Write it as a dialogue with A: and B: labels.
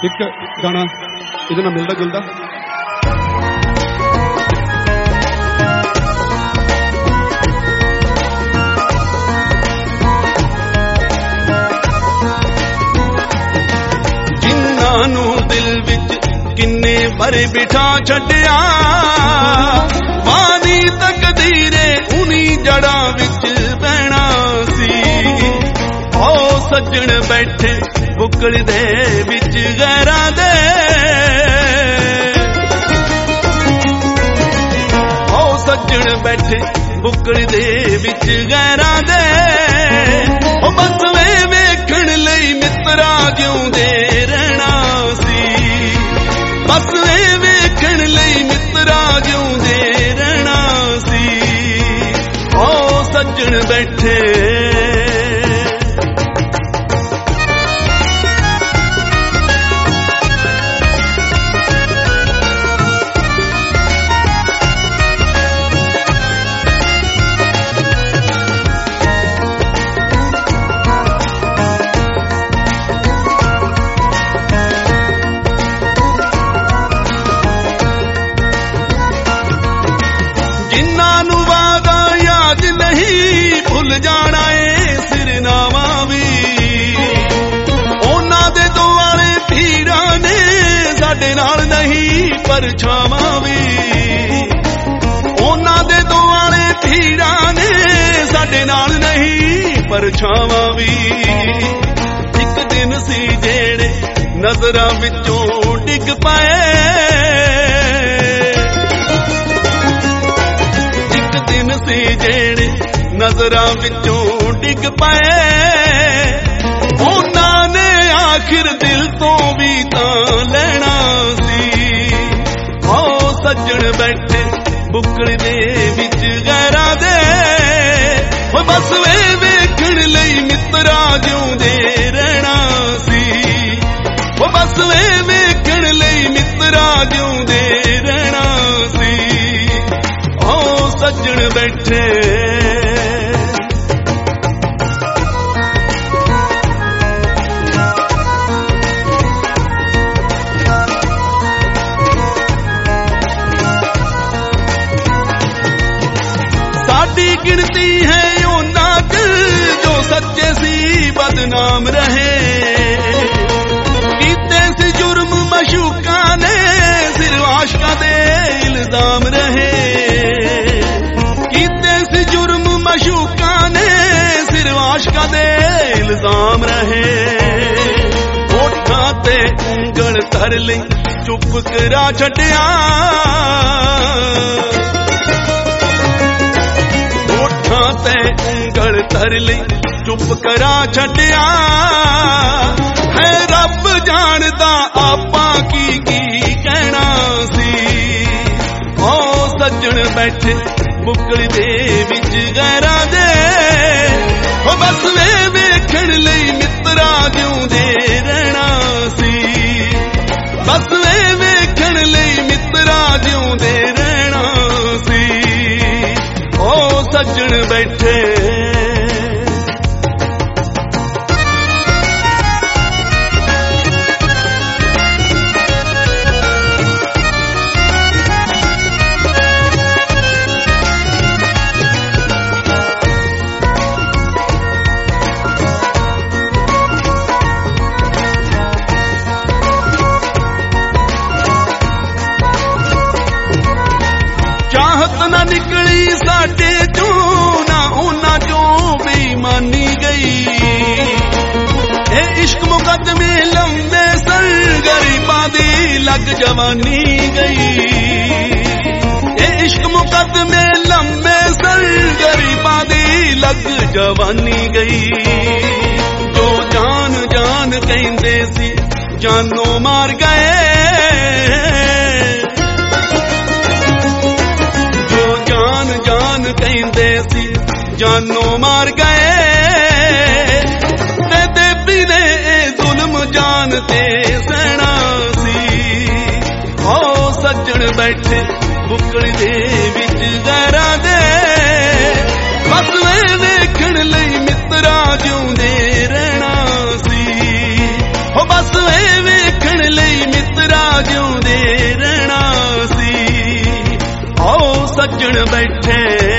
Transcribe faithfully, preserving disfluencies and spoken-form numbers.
A: एक गाना इहदे नाल मिलदा जुलदा जिन्हां नूं दिल विच किन्ने भरे बिठा छड्डिया मानी तकदीरे उनी जड़ा विच बहना सी ओ सज्जण बैठे बुकड़ दे विच गैरां दे ओ सज्जण बैठे बुकड़ दे विच गैरां दे ओ बस वे वेखण लई मित्रा जिउंदे रहना सी बस वे वेखण लई मित्रा जिउंदे रहना सी ओ सज्जण बैठे भुल जाना है सिरनावा भी उन्हां दे दुआरे पीरां ने साडे नाल नहीं परछावां भी उन्हां दे दुआरे पीरां ने साडे नाल नहीं परछावां भी एक दिन सी जेड़े नजरां विचों डिग पाए एक दिन सी जेड़े नजरां विचों डिग पाए उन्हां ने आखिर दिल तो भी तां लैना सी ओ सज्जण बैठे बुकड़ दे विच गैरां दे बस वे वेखण लई मित्रा जिउंदे रहना सी बस वे वेखण लई मित्रा जिउंदे रहना सी ओ सज्जण बैठे गिनती है उन्हां च जो सच्चे सी बदनाम रहे कीते सी जुर्म मशूका ने सिर्फ आशिकां दे इल्जाम रहे कीते सी जुर्म मशूका ने सिर्फ आशिकां दे इल्जाम रहे होठां ते उंगल धर लई चुप करा छड्डिया ते उंगल धर लई चुप करा छड्डिया है रब जानदा आपां की की कहना सी ओ सज्जण बैठे बुकड़ दे विच गैरां दे ओ बस वे वेखण लई मित्रा जिउंदे रहना सी बस वे वेखण लई मित्रा जिउंदे रहना सी ओ सज्जण बैठे चाहत ना निकली साडे चों ना उन्हां चों बेईमानी गई ए इश्क मुकदमे लंबे सर गरीबां दी लग जवानी गई ए इश्क मुकदमे लंबे सर गरीबां दी लग जवानी गई जो जान जान कहंदे सी जानों मार गए कहंदे सी जानों मार गए ते देवी ने जुल्म जानते सहना सी ओ सज्जण बैठे बुकड़ दे विच गैरां दे बस वे वेखण लई मित्रा जिउंदे रहना सी ओ बस वे वेखण लई ਸੱਜਣ ਬੈਠੇ